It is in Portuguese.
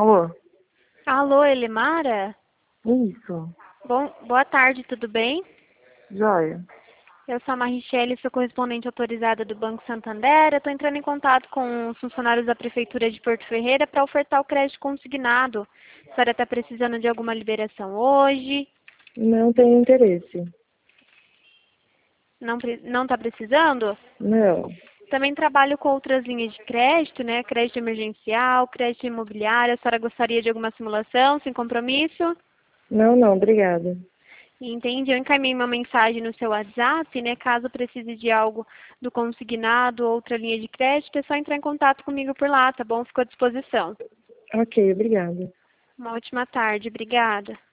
Alô? Alô, Elimara? Isso. Boa tarde, tudo bem? Joia. Eu sou a Marichele, sou correspondente autorizada do Banco Santander. Eu estou entrando em contato com os funcionários da Prefeitura de Porto Ferreira para ofertar o crédito consignado. A senhora está precisando de alguma liberação hoje? Não tenho interesse. Não está precisando? Não. Também trabalho com outras linhas de crédito, né? Crédito emergencial, crédito imobiliário. A senhora gostaria de alguma simulação, sem compromisso? Não, obrigada. Entende? Eu encaminhei uma mensagem no seu WhatsApp, né? Caso precise de algo do consignado ou outra linha de crédito, é só entrar em contato comigo por lá, tá bom? Fico à disposição. Ok, obrigada. Uma ótima tarde. Obrigada.